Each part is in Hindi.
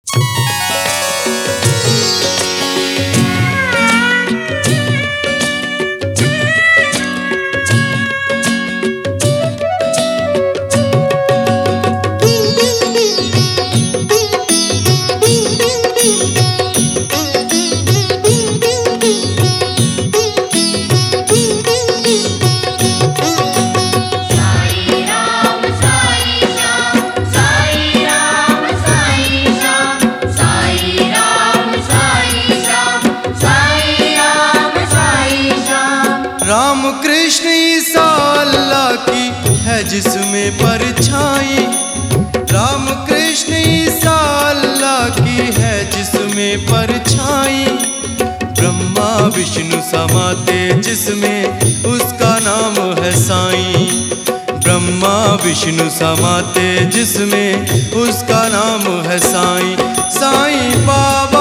राम कृष्ण ईसा अल्लाह की है जिसमें परछाई। राम कृष्ण ईसा अल्लाह की है जिसमें परछाई। ब्रह्मा विष्णु समाते जिसमें उसका नाम है साईं। ब्रह्मा विष्णु समाते जिसमें उसका नाम है साईं। साईं बाबा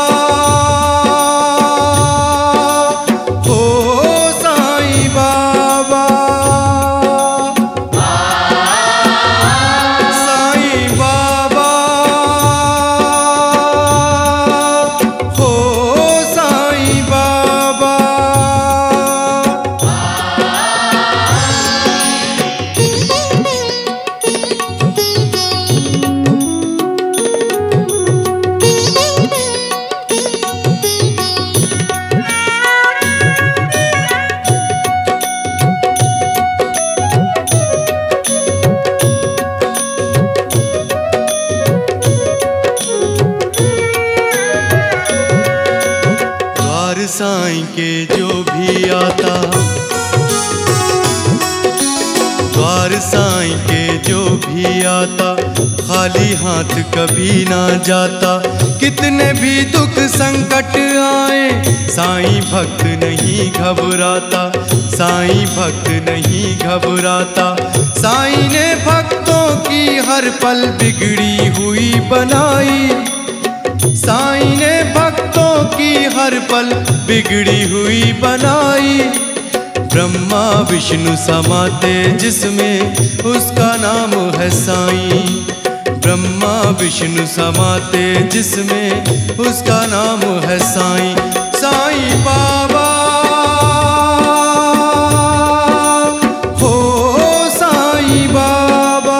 साईं के जो भी आता, द्वार साईं के जो भी आता, खाली हाथ कभी ना जाता। कितने भी दुख संकट आए साईं भक्त नहीं घबराता। साईं भक्त नहीं घबराता। साईं ने भक्तों की हर पल बिगड़ी हुई बनाई। साईं ने भक्तों की हर पल बिगड़ी हुई बनाई। ब्रह्मा विष्णु समाते जिसमें उसका नाम है साईं। ब्रह्मा विष्णु समाते जिसमें उसका नाम है साईं। साईं बाबा हो साईं बाबा।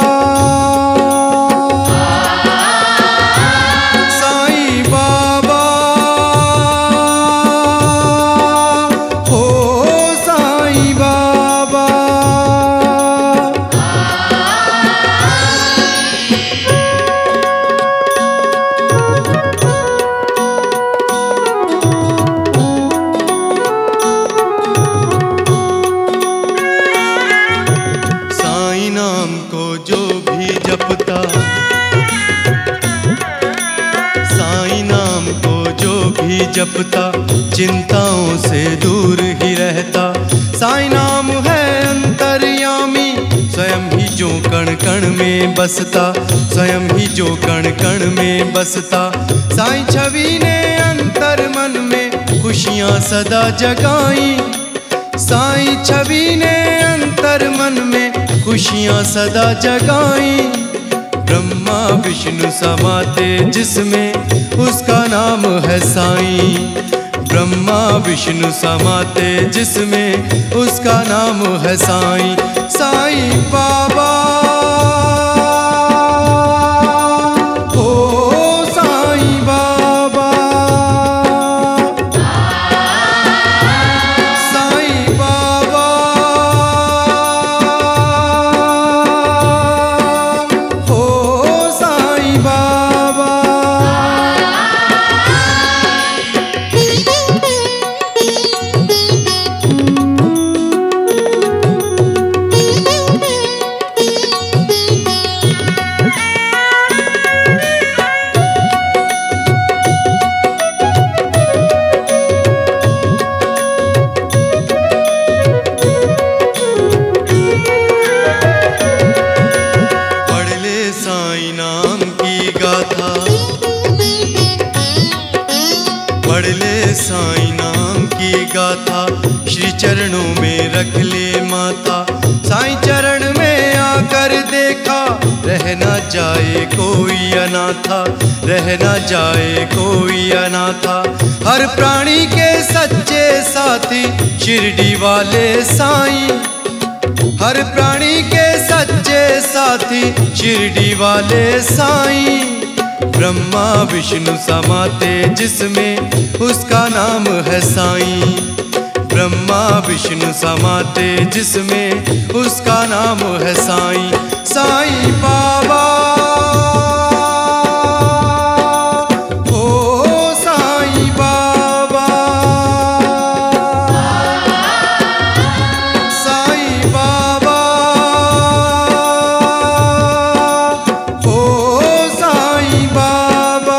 साईं नाम को जो भी जपता चिंताओं से दूर ही रहता। साईं नाम है अंतर्यामी, स्वयं ही जो कण कण में बसता। स्वयं ही जो कण कण में बसता। साईं छवि ने अंतर मन में खुशियाँ सदा जगाई। साईं छवि ने अंतर मन में खुशियाँ सदा जगाई। ब्रह्मा विष्णु समाते जिसमें उसका नाम है साईं। ब्रह्मा विष्णु समाते जिसमें उसका नाम है साईं। साईं बाबा हो साईं बाबा। साईं बाबा पढ़ ले साईं नाम की गाथा, श्री चरणों में रख ले माथा। साईं चरण में आकर देखा, रह न जाए कोई अनाथा, रह न जाए कोई अनाथा। हर प्राणी के सच्चे साथी शिरडी वाले साईं, हर प्राणी के सच्चे साथी शिरडी वाले साईं। ब्रह्मा विष्णु समाते जिसमें उसका नाम है साईं, ब्रह्मा विष्णु समाते जिसमें उसका नाम है साईं। साईं बाबा ओ साईं बाबा, साईं बाबा ओ साईं बाबा।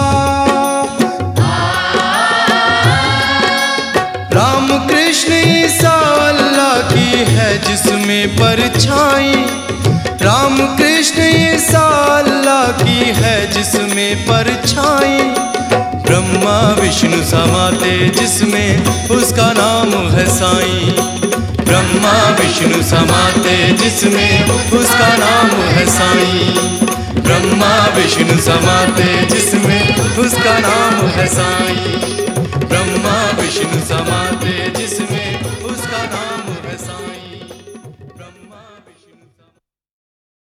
राम कृष्ण ईसा अल्लाह की है जिसमें परछाई, राम कृष्ण ईसा अल्लाह की है जिसमें परछाई। ब्रह्मा विष्णु समाते जिसमें उसका नाम है साईं, ब्रह्मा विष्णु समाते जिसमें उसका नाम है साईं, ब्रह्मा विष्णु समाते जिसमें उसका नाम है साईं, ब्रह्मा विष्णु